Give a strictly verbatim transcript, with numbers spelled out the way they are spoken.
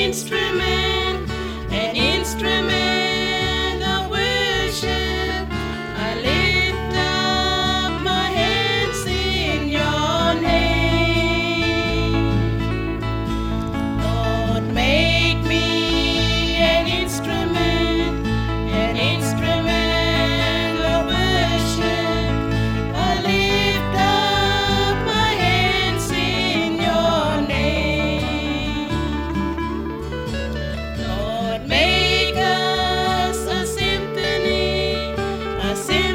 instrument, an instrument of worship. I lift up my hands in your name. Lord, make me an instrument, an instrument of worship. I lift up my hands in your name. Lord, make us a symphony, a symphony.